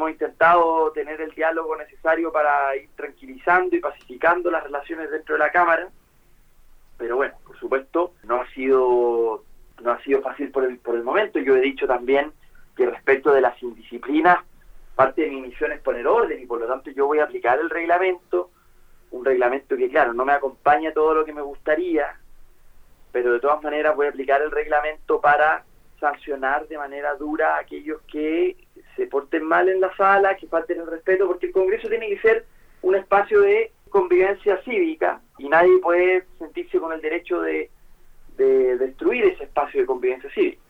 hemos intentado tener el diálogo necesario para ir tranquilizando y pacificando las relaciones dentro de la Cámara, pero bueno, por supuesto, no ha sido fácil por el momento. Yo he dicho también que respecto de las indisciplinas, parte de mi misión es poner orden y por lo tanto yo voy a aplicar el reglamento, un reglamento que claro, no me acompaña todo lo que me gustaría, pero de todas maneras voy a aplicar el reglamento para sancionar de manera dura a aquellos que se porten mal en la sala, que falten el respeto, porque el Congreso tiene que ser un espacio de convivencia cívica y nadie puede sentirse con el derecho de destruir ese espacio de convivencia cívica.